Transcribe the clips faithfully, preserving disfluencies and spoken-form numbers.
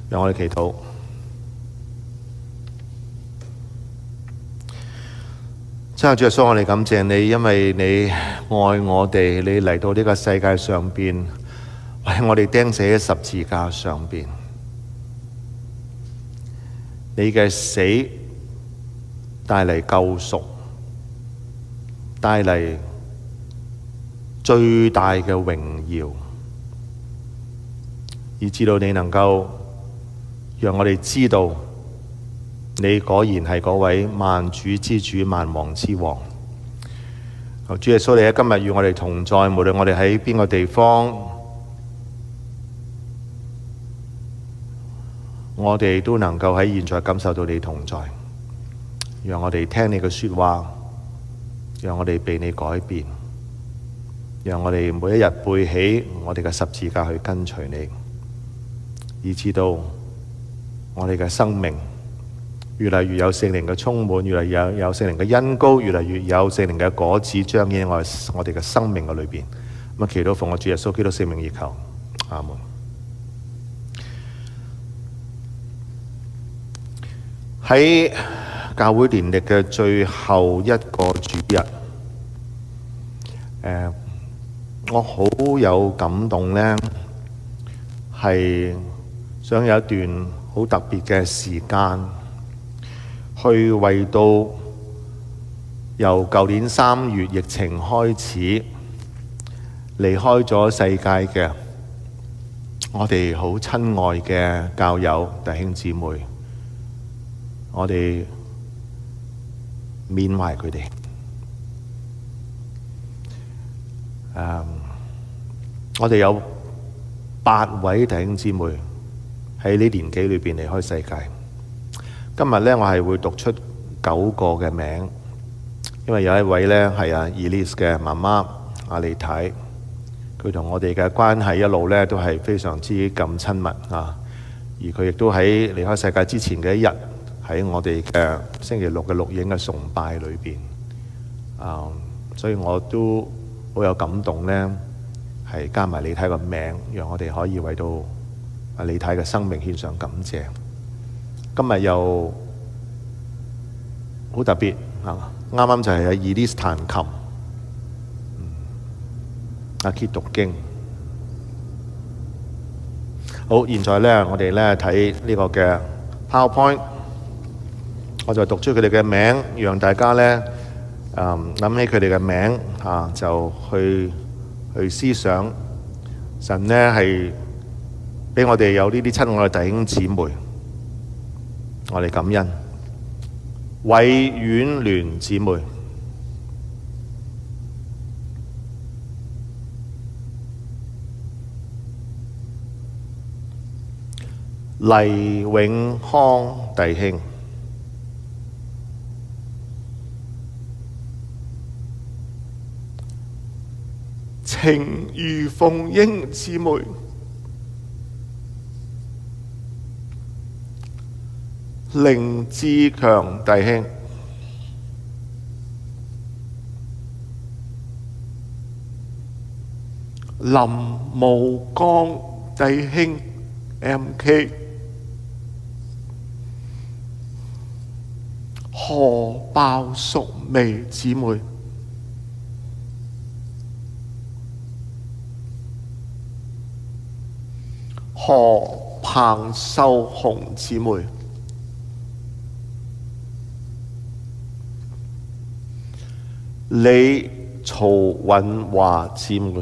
讓我哋祈禱。真係主耶穌，我哋感謝你，因為你愛我哋，你嚟到呢個世界上邊，為我哋釘死喺十字架上邊。你嘅死帶嚟救贖，帶嚟最大嘅榮耀，以至到你能夠讓我哋知道你果然係嗰位萬主之主、萬王之王。主耶穌，你喺今日與我哋同在，無論我哋喺邊個地方，我哋都能夠喺現在感受到你同在。讓我哋聽你嘅說話，讓我哋被你改變，讓我哋每一日背起我哋嘅十字架去跟隨你，以至到我哋嘅生命越嚟越有聖靈嘅充滿，越嚟越有有聖靈嘅恩膏，越嚟越有聖靈嘅果子彰顯我我哋嘅生命嘅裏邊。咁啊，祈禱奉我主耶穌基督聖名而求，阿門。喺教會年曆嘅最後一個主日，誒，我好有感動呢，係想有一段好特別嘅時間，去為到由舊年三月疫情開始離開咗世界嘅我哋好親愛嘅教友弟兄姊妹，我哋緬懷佢哋。誒，我哋有八位弟兄姊妹喺呢年紀裏邊離開世界。今日呢，我係會讀出九個嘅名，因為有一位呢係阿 Elise 嘅媽媽阿李太，佢同我哋嘅關係一路呢都係非常之咁親密啊。而佢亦都喺離開世界之前嘅一日，喺我哋嘅星期六嘅錄影嘅崇拜裏邊啊，所以我都好有感動呢，係加埋李太個名，讓我哋可以為到阿李太嘅生命獻上感謝。今日又好特別啊！啱啱就係阿 Elise 彈琴，阿 Kit 讀經。好，現在呢，我哋呢睇呢個嘅 PowerPoint， 我就讀出佢哋嘅名，讓大家呢誒諗起佢哋嘅名啊，就去去思想神呢係俾我哋有呢啲親愛嘅弟兄姊妹。我哋感恩委婉聯姊妹、黎永康弟兄、程如鳳英姊妹、凌志強弟兄、林慕光弟兄 M K、 何鮑淑薇姊妹、何彭秀紅姊妹、李曹允華姊妹、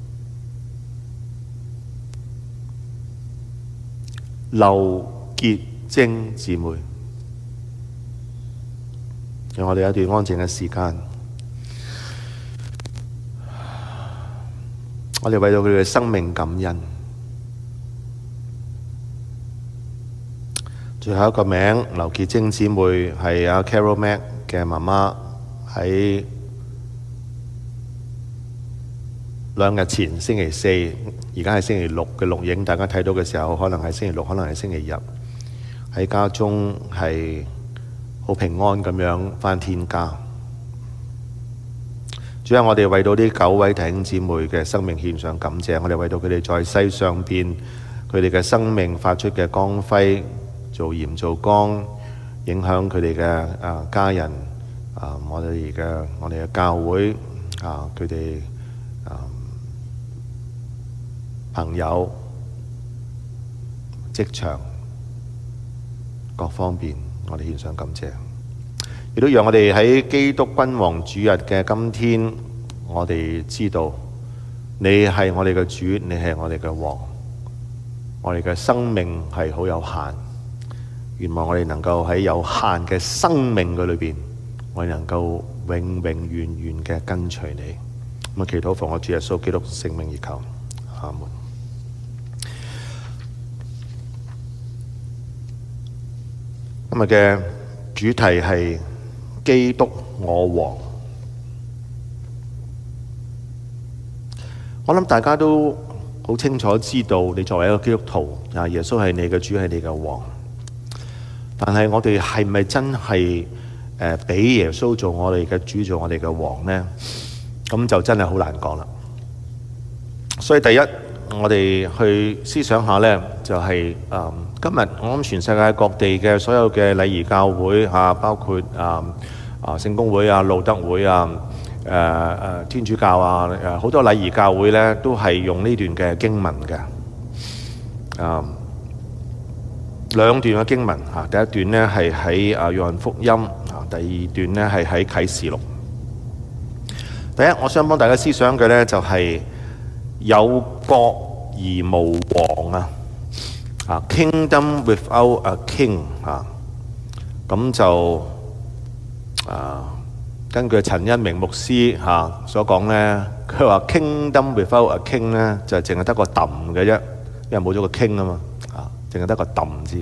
劉潔貞姊妹，讓我哋有一段安靜嘅時間，我哋為到佢哋嘅生命感恩。最後一個名，劉潔貞姊妹係阿 Carol Mac 嘅媽媽，喺兩日前星期四，而家係星期六嘅錄影，大家睇到嘅時候，可能係星期六，可能係星期日，喺家中係好平安咁樣返天家。主要我哋為到呢九位弟兄姊妹嘅生命獻上感謝，我哋為到佢哋在世上邊佢佢哋嘅生命發出嘅光輝，做鹽做光，影響佢哋嘅啊家人啊，我哋嘅我哋嘅教會啊，佢哋啊朋友、職場各方面，我哋獻上感謝，亦都讓我哋喺基督君王主日嘅今天，我哋知道你係我哋嘅主，你係我哋嘅王。我哋嘅生命係好有限，願望我哋能夠喺有限嘅生命嘅裏邊，我哋能夠永永遠遠嘅跟隨你。咁啊，祈禱奉我主耶穌基督聖名而求，阿門。今日嘅主題係基督我王。我諗大家都好清楚知道，你作為一個基督徒啊，耶穌係你嘅主，係你嘅王。但係我哋係咪真係誒俾耶穌做我哋嘅主，做我哋嘅王呢？咁就真係好難講啦。所以第一，我哋去思想下呢，就係、是、誒今日我諗全世界各地嘅所有嘅禮儀教會嚇，包括啊啊聖公會啊、路德會啊。誒、呃、誒天主教啊，誒好多禮儀教會咧，都係用呢段嘅經文嘅。啊、呃，兩段嘅經文嚇，第一段咧係喺啊約翰福音啊，第二段咧係喺啟示錄。第一，我想幫大家思想嘅咧就係有國而無王啊，啊 Kingdom without a king 啊，咁就啊。根據陳一鳴牧師嚇所講咧，佢話 Kingdom without a king 咧就淨係得個揼嘅啫，因為冇咗個 king 啊嘛，啊，淨係得個揼字。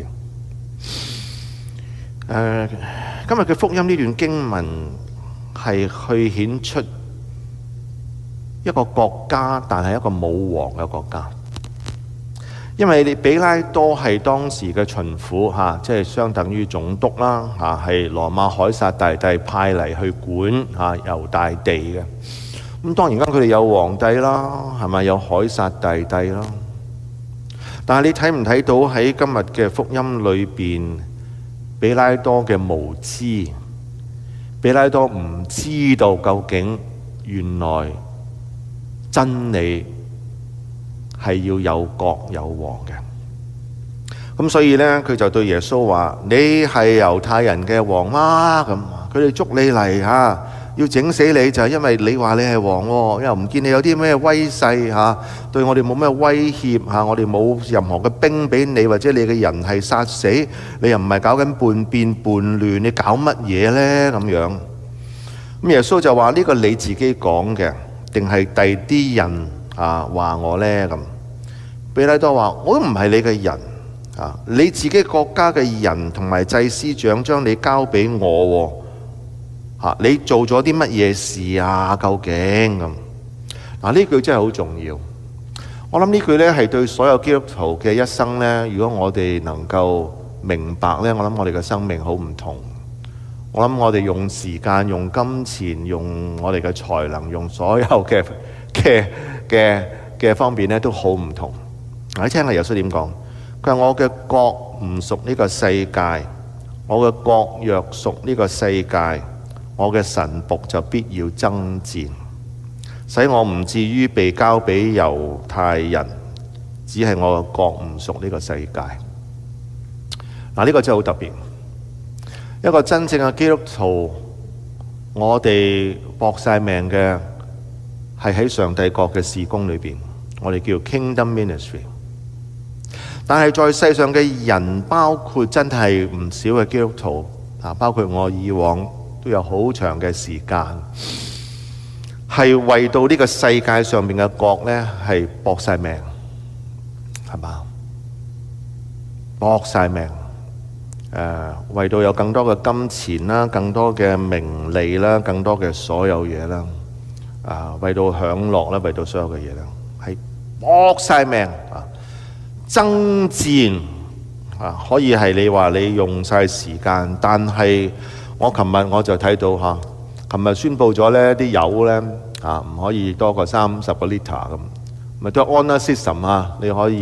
誒，今日嘅福音呢段經文係去顯出一個國家，但係一個冇王嘅國家。因為你比拉多係當時嘅巡撫嚇，即係相等於總督啦嚇，係羅馬凱撒大帝派嚟去管嚇猶大地嘅。咁當然間佢哋有皇帝啦，係咪有凱撒大帝啦？但係你睇唔睇到喺今日嘅福音裏邊，比拉多嘅無知，比拉多唔知道究竟原來真理係要有國有王嘅，咁所以呢，佢就對耶穌話：你係猶太人嘅王嗎？咁佢哋捉你嚟嚇，要整死你就係因為你話你係王喎，又唔見你有啲咩威勢嚇，對我哋冇咩威脅嚇，我哋冇任何嘅兵俾你，或者你嘅人係殺死，你又唔係搞緊叛變叛亂，你搞乜嘢呢？咁樣咁耶穌就話：呢個你自己講嘅，定係第啲人啊話我呢？咁比拉多話：我都唔係你嘅人啊！你自己國家嘅人同埋祭司長將你交俾我喎，啊，你做咗啲乜嘢事啊？究竟咁嗱？呢句真係好重要。我諗呢句呢係對所有基督徒嘅一生呢，如果我哋能夠明白呢，我諗我哋嘅生命好唔同。我諗我哋用時間、用金錢、用我哋嘅才能、用所有嘅嘅嘅嘅方面呢，都好唔同。你聽下耶穌點講？佢話：我嘅國唔屬呢個世界，我嘅國若屬呢個世界，我嘅臣僕就必要爭戰，使我唔至於被交俾猶太人。只係我嘅國唔屬呢個世界。嗱，呢個真係好特別。一個真正嘅基督徒，我哋搏晒命嘅係喺上帝國嘅事工裏邊，我哋叫 Kingdom Ministry。但係在世上嘅人，包括真係唔少嘅基督徒啊，包括我以往都有好長嘅時間，係為到呢個世界上面嘅國呢，係搏晒命，係嘛？搏晒命，誒、呃，為到有更多嘅金錢啦，更多嘅名利啦，更多嘅所有嘢啦，啊，為到享樂啦，為到所有嘅嘢啦，係搏晒命啊！爭戰啊，可以係你話你用晒時間，但係我琴日我就睇到嚇，琴日宣佈咗呢啲油呢啊唔可以多過三十個 litre 咁，咪都 honour system 啊，你可以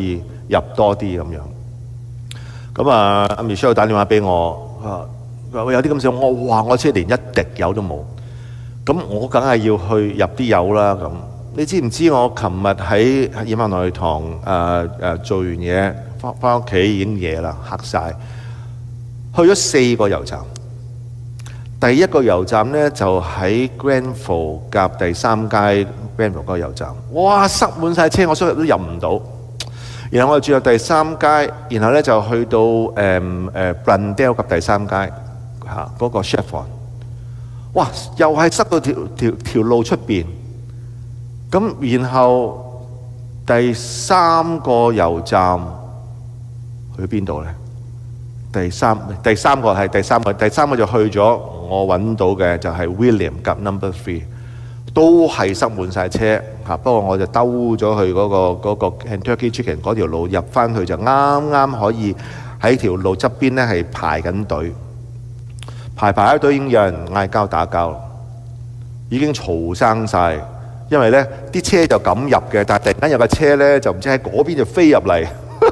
入多啲咁樣。咁啊，阿 Michelle 打電話俾我，啊，有啲咁想我，哇！我車連一滴油都冇，咁我梗係要去入啲油啦。咁你知唔知我琴日喺染髮內堂誒誒做完嘢，翻翻屋企已經夜啦，黑晒，去咗四個油站。第一個油站呢，就喺 Granville 夾第三街 Granville 嗰個油站，哇！塞滿晒車，我出入都入唔到。然後我轉入第三街，然後咧就去到誒誒 Blundell 及第三街嚇嗰個 Chevron，哇！又係塞到條條條路出邊。咁然後第三個油站去邊度咧？第三第三個係第三個，第三個就去咗我揾到嘅就係 William 及 Number Three。都係塞滿晒車嚇，不過我就兜咗去嗰個嗰個 Kentucky Chicken 嗰條路入翻去，就啱啱可以喺條路側邊咧係排緊隊，排排一隊已經有人嗌交打交，已經嘈生晒。因為咧啲車就咁入嘅，但係突然間有架車咧就唔知喺嗰邊就飛入嚟，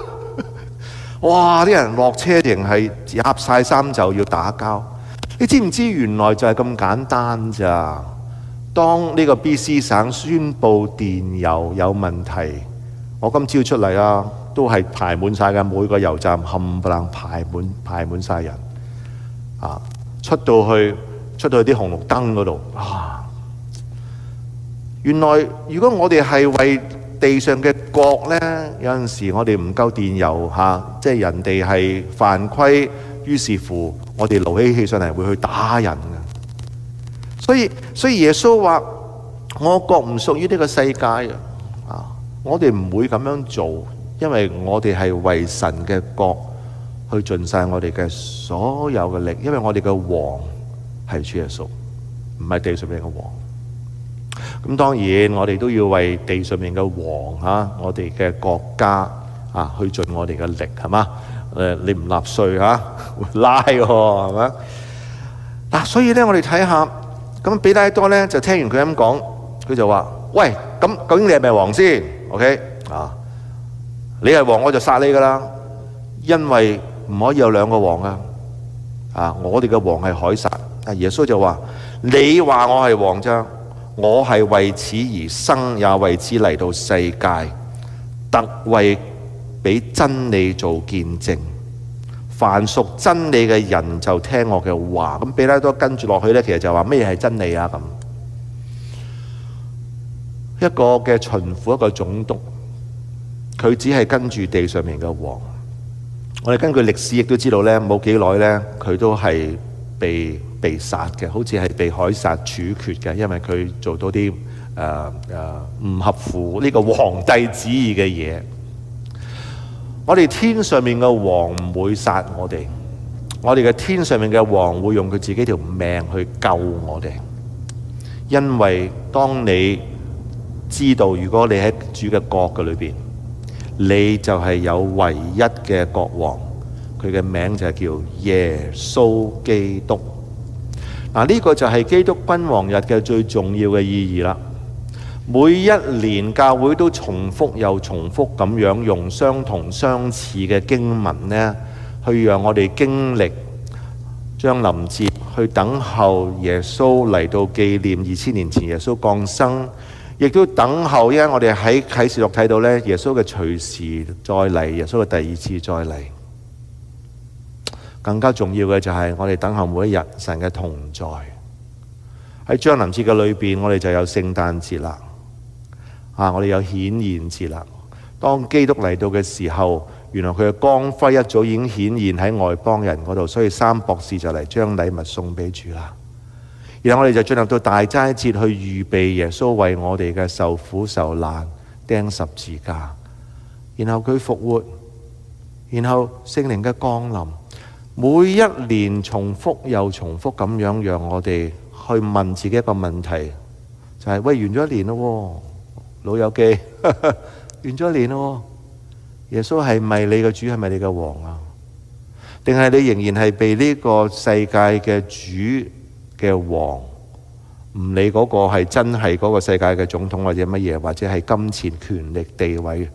哇！啲人落車定係夾晒衫就要打交，你知唔知原來就係咁簡單咋？當呢個 B C 省宣布電油有問題，我今朝出嚟啊，都係排滿晒嘅，每個油站冚唪唥排滿排滿晒人啊！出到去出到去啲紅綠燈嗰度啊！原來如果我哋係為地上嘅國呢，有陣時我哋唔夠電油嚇、啊，即係人哋係犯規，於是乎我哋勞起氣上嚟會去打人嘅。所以所以耶穌話：我國唔屬於呢個世界啊！我哋唔會咁樣做，因為我哋係為神嘅國去盡晒我哋嘅所有嘅力，因為我哋嘅王係主耶穌，唔係地上面嘅王。咁當然我哋都要為地上面嘅王嚇，我哋嘅國家啊去盡我哋嘅力，係嘛？誒，你唔納稅嚇會拉喎，係嘛？嗱，所以咧我哋睇下。咁彼拉多咧就聽完佢咁講，佢就話：喂，咁究竟你係咪王先 ？OK 啊，你係王我就殺你噶啦，因為唔可以有兩個王啊！啊，我哋嘅王係凱撒。啊，耶穌就話：你話我係王咋？我係為此而生，也為此嚟到世界，特為俾真理做見證。凡屬真理嘅人就聽我嘅話。咁彼拉多跟住落去呢，其實就話咩係真理啊？咁一個嘅巡撫，一個總督，佢只係跟住地上面嘅王。我哋根據歷史亦都知道呢，冇幾耐呢，佢都係被被殺嘅，好似係被凱撒處決嘅，因為佢做到啲誒誒唔合乎呢個皇帝旨意嘅嘢。我哋天上面嘅王唔會殺我哋，我哋嘅天上面嘅王會用佢自己條命去救我哋。因為當你知道，如果你喺主嘅國嘅裏邊，你就係有唯一嘅國王，佢嘅名就係叫耶穌基督。嗱，呢個就係基督君王日嘅最重要嘅意義啦。每一年教會都重複又重複咁樣用相同相似嘅經文呢，去讓我哋經歷將臨節，去等候耶穌嚟到紀念二千年前耶穌降生，亦都等候，因為我哋喺啟示錄睇到呢，耶穌嘅隨時再嚟，耶穌嘅第二次再嚟。更加重要嘅就係我哋等候每一日神嘅同在。喺將臨節嘅裏邊，我哋就有聖誕節啦。啊！我哋有顯現節啦。當基督嚟到嘅時候，原來佢嘅光輝一早已經顯現喺外邦人嗰度，所以三博士就嚟將禮物送俾主啦。然後我哋就進入到大齋節，去預備耶穌為我哋嘅受苦受難釘十字架，然後佢復活，然後聖靈嘅降臨，每一年重複又重複咁樣，讓我哋去問自己一個問題，就係、是、喂，完咗一年咯。老友記，完咗一年咯，耶穌係咪你嘅主，係咪你嘅王啊？定係你仍然係被呢個世界嘅主嘅王，唔理嗰個係真係嗰個世界嘅總統或者乜嘢，或者係金錢、權力、地位誒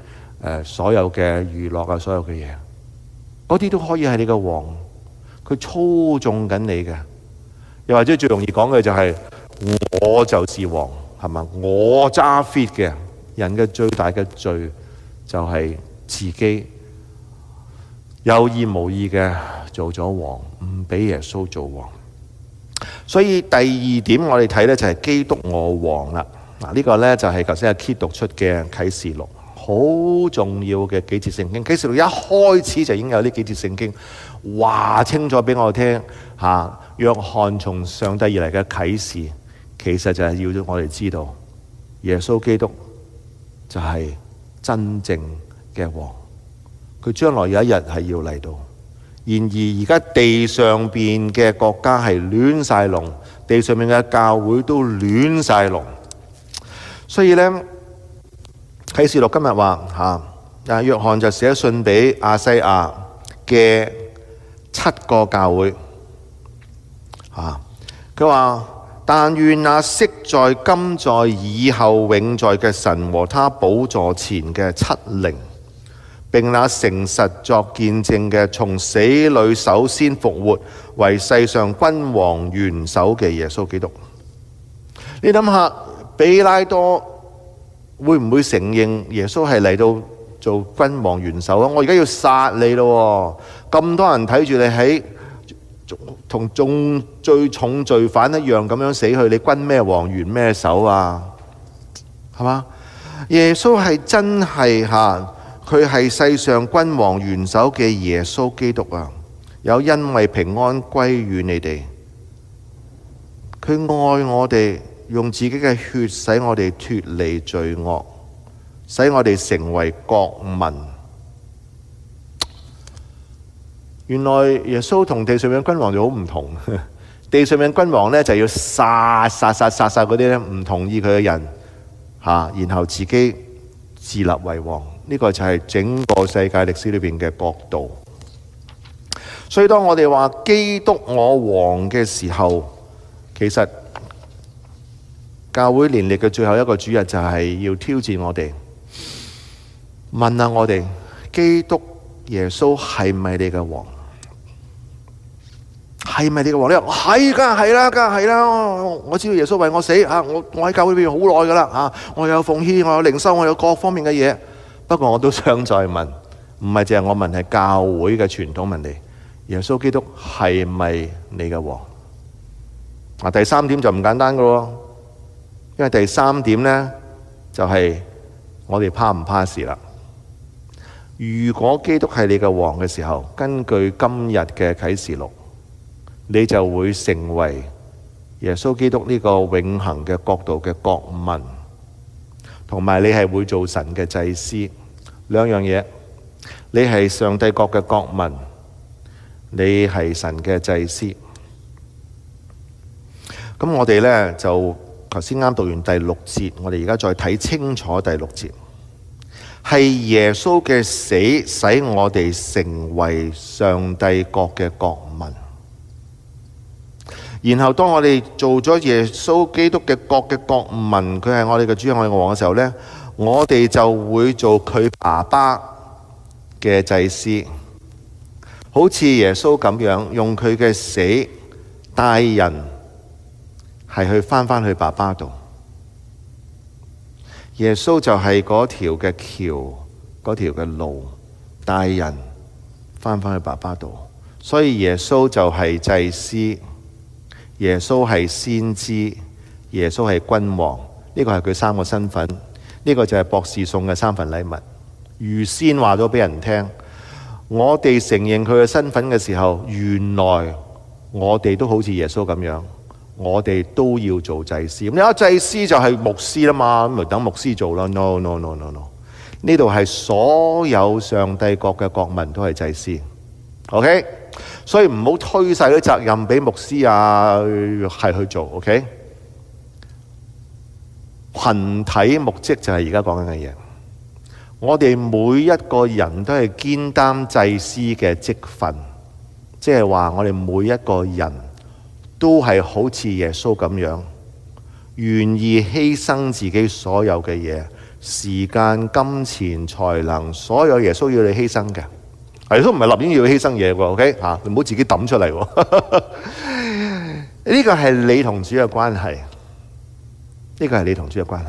誒所有嘅娛樂啊，所有嘅嘢，嗰啲都可以係你嘅王，佢操縱緊你嘅。又或者最容易講嘅就係、是、我就是王，係嘛？我揸 fit 嘅。人嘅最大嘅罪就係自己有意無意嘅做咗王，唔俾耶穌做王。所以第二點我哋睇呢就係基督我王啦。嗱、這、呢個呢就係頭先阿 Kit 讀出嘅啟示錄，好重要嘅幾節聖經。啟示錄一開始就已經有呢幾節聖經話清楚俾我聽嚇，約翰從上帝而嚟嘅啟示，其實就係要咗我哋知道耶穌基督就係真正嘅王，佢將來有一日係要嚟到。然而而家地上邊嘅國家係亂晒龍，地上面嘅教會都亂晒龍。所以呢，啟示錄今日話嚇，啊約翰就寫信俾亞西亞嘅七個教會嚇，佢話：但願那昔在、今在、以後永在嘅神和他寶座前嘅七靈，並那誠實作見證嘅從死裏首先復活，為世上君王元首嘅耶穌基督。你諗下，比拉多會唔會承認耶穌係嚟到做君王元首啊？我而家要殺你咯，咁多人睇住你喺同重最重罪犯一樣咁樣死去，你君咩王元咩首啊？係嘛？耶穌係真係吓，佢係世上君王元首嘅耶穌基督啊！有恩惠平安歸於你哋，佢愛我哋，用自己嘅血使我哋脫離罪惡，使我哋成為國民。原來耶穌同地上面嘅君王就好唔同。地上面嘅君王呢，就要殺殺殺殺殺嗰啲咧唔同意佢嘅人吓，然後自己自立為王。呢個就係整個世界歷史裏邊嘅國度。所以當我哋話基督我王嘅時候，其實教會年曆嘅最後一個主日就係要挑戰我哋，問下我哋：基督耶穌係咪你嘅王？係咪你嘅王？你話係噶，係啦，梗係啦。我知道耶穌為我死吓，我我喺教會裏邊好耐噶啦吓，我有奉獻，我有靈修，我有各方面嘅嘢。不過我都想再問，唔係淨係我問，係教會嘅傳統問題：耶穌基督係咪你嘅王？啊，第三點就唔簡單噶咯，因為第三點呢，就係我哋怕唔怕事啦。如果基督係你嘅王嘅時候，根據今日嘅啟示錄，你就會成為耶穌基督呢個永恆嘅國度嘅國民，同埋你係會做神嘅祭司。兩樣嘢，你係上帝國嘅國民，你係神嘅祭司。咁我哋呢，就頭先啱讀完第六節，我哋而家再睇清楚第六節，係耶穌嘅死使我哋成為上帝國嘅國民。然後當我哋做咗耶穌基督嘅國嘅國民，佢係我哋嘅主，係我哋嘅王嘅時候呢，我哋就會做佢爸爸嘅祭司，好似耶穌咁樣，用佢嘅死帶人係去翻返去爸爸度。耶穌就係嗰條嘅橋，嗰條嘅路，帶人翻返去爸爸度。所以耶穌就係祭司，耶穌係先知，耶穌係君王。呢個係佢三個身份，呢個就係博士送嘅三份禮物。預先話咗俾人聽，我哋承認佢嘅身份嘅時候，原來我哋都好似耶穌咁樣，我哋都要做祭司。咁你話祭司就係牧師啦嘛，咁咪等牧師做啦。No no no no no，呢度係所有上帝國嘅國民都係祭司。OK， 所以唔好推晒啲責任俾牧師啊，係去做。OK， 群體牧職就係而家講緊嘅嘢。我哋每一個人都係肩擔祭司嘅職分，即係話我哋每一個人都係好似耶穌咁樣，願意犧牲自己所有嘅嘢， 時間、金錢、才能，所有耶穌要你犧牲嘅。耶穌唔係立亂要你犧牲嘢喎 ，OK 嚇，你唔好自己抌出嚟喎。呢個係你同主嘅關係，呢個係你同主嘅關係。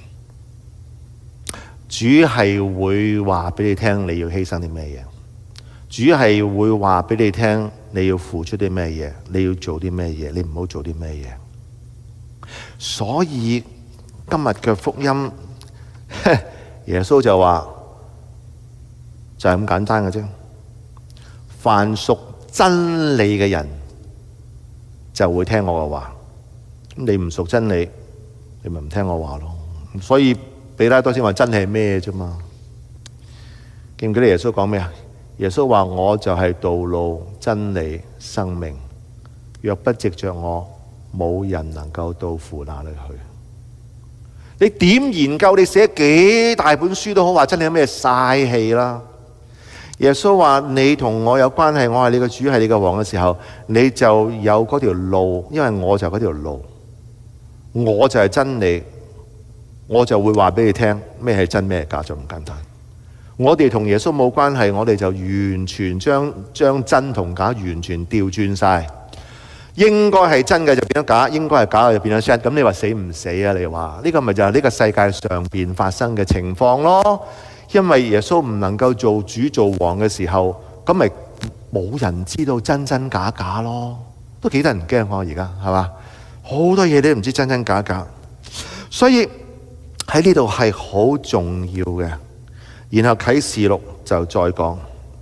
主係會話俾你聽你要犧牲啲咩嘢，主係會話俾你聽你要付出啲咩嘢，你要做啲咩嘢，你唔好做啲咩嘢。所以今日嘅福音，耶穌就話就係咁簡單嘅啫。凡屬真理嘅人就會聽我嘅話，咁你唔屬真理，你咪唔聽我話咯。所以彼拉多先話真理係咩啫嘛？記唔記得耶穌講咩啊？耶穌話我就係道路、真理、生命，若不藉着我，冇人能夠到父那裏去。你點研究？你寫幾大本書都好，話真理有咩嘥氣啦？耶穌話你同我有關係，我係你嘅主，係你嘅王嘅時候，你就有嗰條路，因為我就係嗰條路，我就係真理，我就會話俾你聽咩係真，咩係假，就咁簡單。我哋同耶穌冇關係，我哋就完全將將真同假完全調轉晒，應該係真嘅就變咗假，應該係假嘅就變咗真。咁你話死唔死啊？你話呢個咪就係呢個世界上邊發生嘅情況咯？因為耶穌唔能夠做主做王嘅時候，咁咪冇人知道真真假假咯，都幾得人驚喎！而家係嘛，好多嘢你都唔知真真假假，所以喺呢度係好重要嘅。然後啟示錄就再講，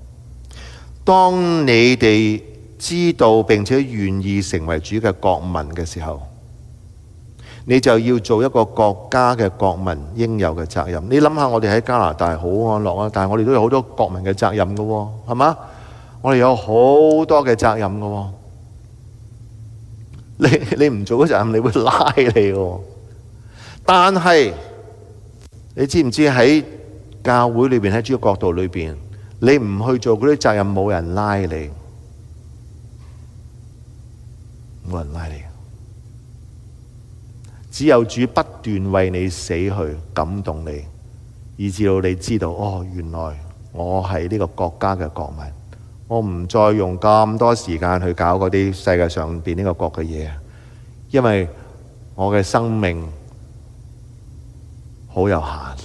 當你哋知道並且願意成為主嘅國民嘅時候，你就要做一個國家嘅國民應有嘅責任。你諗下，我哋喺加拿大好安樂啊，但係我哋都有好多國民嘅責任㗎喎，係嘛？我哋有好多嘅責任㗎喎。你你唔做嗰責任，你會拉你喎。但係你知唔知喺教會裏邊，喺主嘅國度裏邊，你唔去做嗰啲責任，冇人拉你，冇人拉你。只有主不斷為你死去感動你，以至到你知道哦，原來我係呢個國家嘅國民，我唔再用咁多時間去搞嗰啲世界上邊呢個國嘅嘢，因為我嘅生命好有限。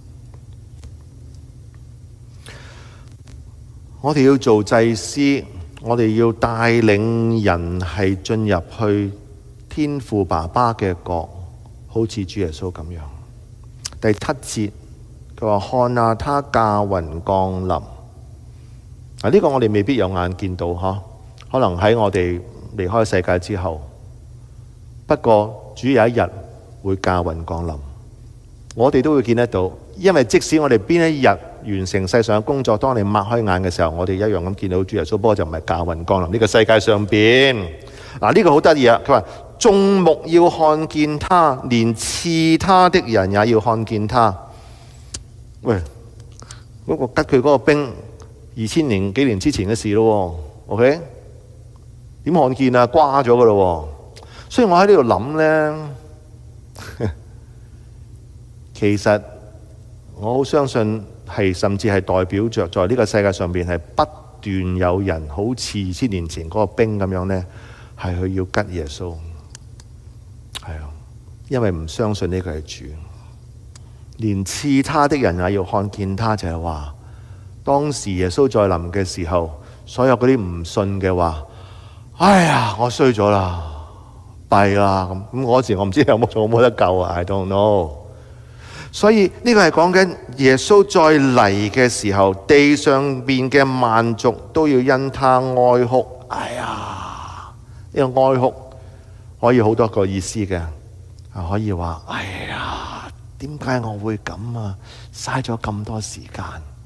我哋要做祭司，我哋要帶領人係進入去天父爸爸嘅國，好似主耶穌咁樣。第七節佢話：看啊，他駕雲降臨。啊，呢個我哋未必有眼見到嗬，可能喺我哋離開世界之後。不過主有一日會駕雲降臨，我哋都會見得到。因為即使我哋邊一日完成世上嘅工作，當你擘開眼嘅時候，我哋一樣咁見到主耶穌，不過就唔係駕雲降臨呢個世界上邊。嗱，呢個好得意啊！佢話眾目要看見他，連刺他的人也要看見他。喂，嗰、嗰個吉佢嗰個兵，二千年幾年之前嘅事咯。OK， 點看見啊？瓜咗噶咯。所以我喺呢度諗咧，其實我好相信係，甚至係代表着在呢個世界上邊係不斷有人好似二千年前嗰個兵咁樣咧，係去要吉耶穌。係啊，因為唔相信呢個係主，連刺他的人也要看見他，就係話當時耶穌再臨嘅時候，所有嗰啲唔信嘅話，哎呀，我衰咗啦，弊啦咁。咁嗰時我唔知有冇仲有冇得救啊 I don't know。所以呢個係講緊耶穌再嚟嘅時候，地上邊嘅萬族都要因他哀哭。哎呀，呢個哀哭可以好多個意思嘅，可以話哎呀，點解我會咁啊？嘥咗咁多時間。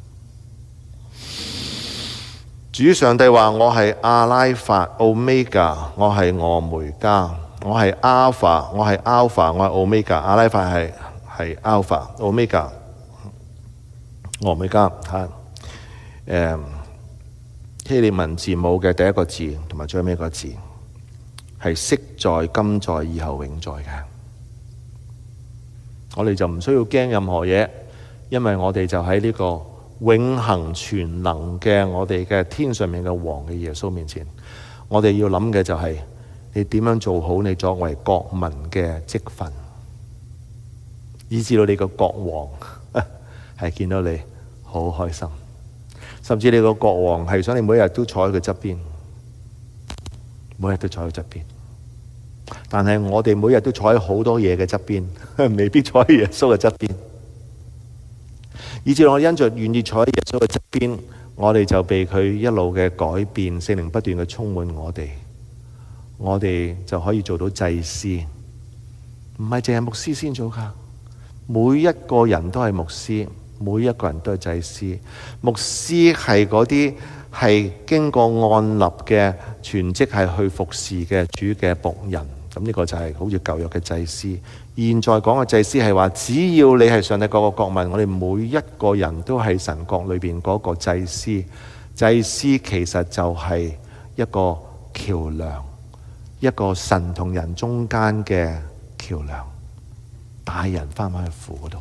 主上帝話：我係阿拉法、Omega， 我係俄梅加，我係 Alpha， 我係 Alpha， 我係 Omega。阿拉法係係 Alpha、Omega、俄梅加嚇。誒，希臘文字母嘅第一個字同埋最尾一個字係昔在、今在、以後永在嘅。 我哋就唔需要驚任何嘢，因為我哋就喺呢個永恆全能嘅我哋嘅天上面嘅王嘅耶穌面前，我哋要諗嘅就係你點樣做好你作為國民嘅職分，以至到你個國王係見到你好開心，甚至你個國王係想你每日都坐喺佢側邊，每日都坐喺佢側邊。但係我哋每日都坐喺好多嘢嘅側邊，未必坐喺耶穌嘅側邊。以至我因着願意坐喺耶穌嘅側邊，我哋就被佢一路嘅改變，聖靈不斷嘅充滿我哋，我哋就可以做到祭司。唔係淨係牧師先做噶，每一個人都係牧師，每一個人都係祭司。牧師係嗰啲係經過按立嘅全職係去服侍嘅主嘅僕人。咁呢個就係好似舊約嘅祭司。現在講嘅祭司係話，只要你係上帝各個國民，我哋每一個人都係神國裏邊嗰個祭司。祭司其實就係一個橋梁，一個神同人中間嘅橋梁，帶人翻返去父嗰度。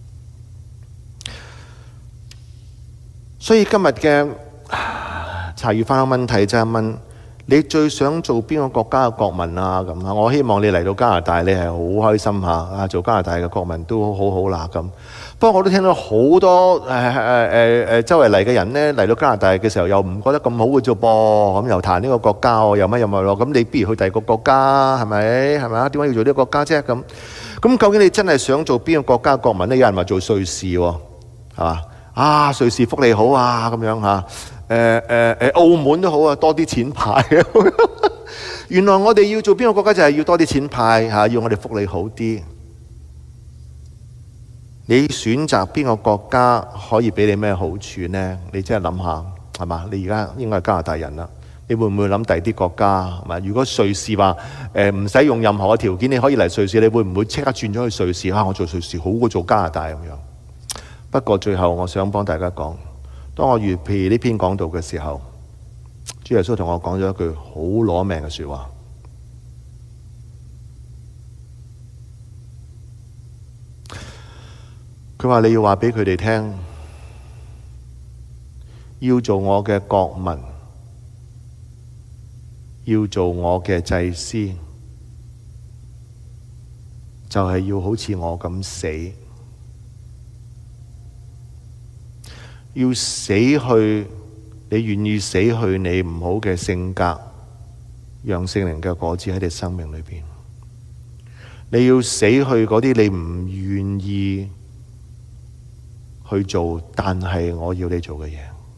所以今日嘅茶餘飯後問題就係問，你最想做邊個國家嘅國民啊？咁啊，我希望你嚟到加拿大，你係好開心嚇啊！做加拿大嘅國民都好好啦咁。不過我都聽到好多誒誒誒誒周圍嚟嘅人咧，嚟到加拿大嘅時候又唔覺得咁好嘅啫噃，咁又彈呢個國家喎，又乜又乜咯。咁你不如去第二個國家係咪？係咪啊？點解要做呢個國家啫？咁咁究竟你真係想做邊個國家嘅國民咧？有人話做瑞士喎，係嘛？啊，瑞士福利好啊，咁樣嚇。誒誒誒，澳門都好啊，多啲錢派。原來我哋要做邊個國家就係要多啲錢派嚇，要我哋福利好啲。你選擇邊個國家可以俾你咩好處呢？你真係諗下係嘛？你而家應該係加拿大人啦，你會唔會諗第二啲國家係嘛？如果瑞士話誒唔使用任何嘅條件，你可以嚟瑞士，你會唔會即刻轉咗去瑞士啊？我做瑞士好過做加拿大咁樣。不過最後我想幫大家講。當我預備呢篇講道嘅時候，主耶穌同我講咗一句好攞命嘅說話。佢話你要話俾佢哋聽，要做我嘅國民，要做我嘅祭司，就係要好似我咁死。要死去，你願意死去你唔好嘅性格，讓聖靈嘅果子喺你生命裏邊。你要死去嗰啲你唔願意去做，但係我要你做嘅嘢。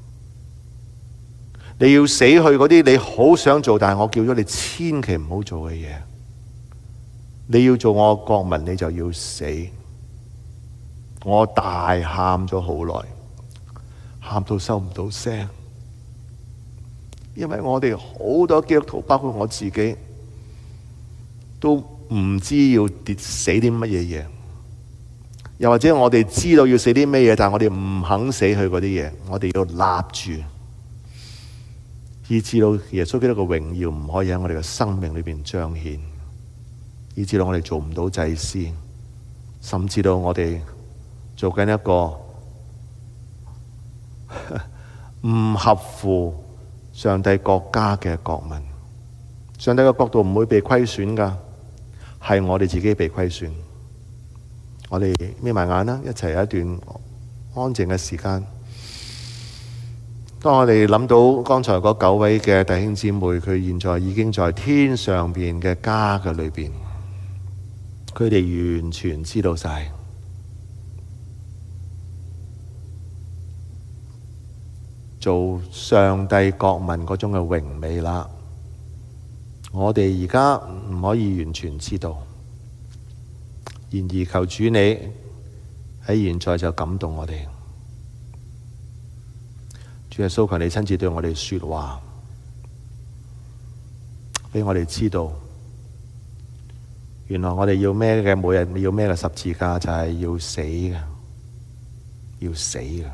你要死去嗰啲你好想做，但係我叫咗你千祈唔好做嘅嘢。你要做我國民，你就要死。我大喊咗好耐。喊到收唔到聲，因為我哋好多基督徒，包括我自己，都唔知要跌死啲乜嘢嘢，又或者我哋知道要死啲咩嘢，但係我哋唔肯死去嗰啲嘢，我哋要立住，以至到耶穌基督嘅榮耀唔可以喺我哋嘅生命裏邊彰顯，以至到我哋做唔到祭司，甚至到我哋做緊一個唔合乎上帝國家嘅國民。上帝嘅國度唔會被虧損噶，係我哋自己被虧損。我哋眯埋眼啦，一齊有一段安靜嘅時間。當我哋諗到剛才嗰九位嘅弟兄姊妹，佢現在已經在天上邊嘅家嘅裏邊，佢哋完全知道晒做上帝國民嗰種嘅榮美啦。我哋而家唔可以完全知道，然而求主你喺現在就感動我哋。主耶穌，求你親自對我哋說話，俾我哋知道，原來我哋要孭嘅每日要孭嘅十字架就係要死嘅，要死嘅。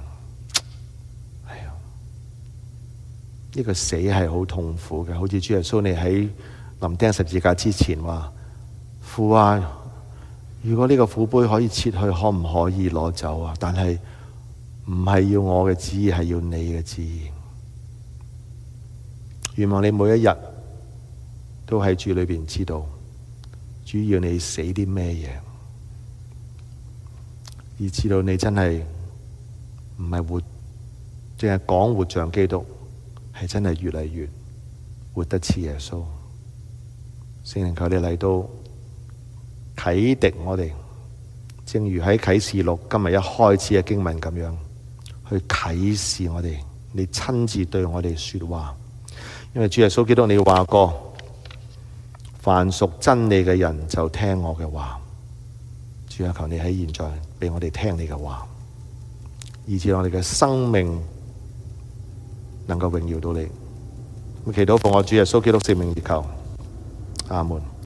呢個死係好痛苦嘅，好似主耶穌你喺臨釘十字架之前話：父啊， 如果呢個苦杯可以撤去，可唔可以攞走啊？但係唔係要我嘅旨意，係要你嘅旨意。願望你每一日都喺主裏邊知道，主要你死啲咩嘢，而知道你真係唔係活，淨係講活像基督，係真係越嚟越活得似耶穌。聖靈求你嚟到啟迪我哋，正如喺啟示錄今日一開始嘅經文咁樣，去啟示我哋，你親自對我哋說話。因為主耶穌基督你話過，凡屬真理嘅人就聽我嘅話。主啊，求你喺現在俾我哋聽你嘅話，以致我哋嘅生命能夠榮耀到你。咁祈禱奉我主耶穌基督聖名而求，阿門。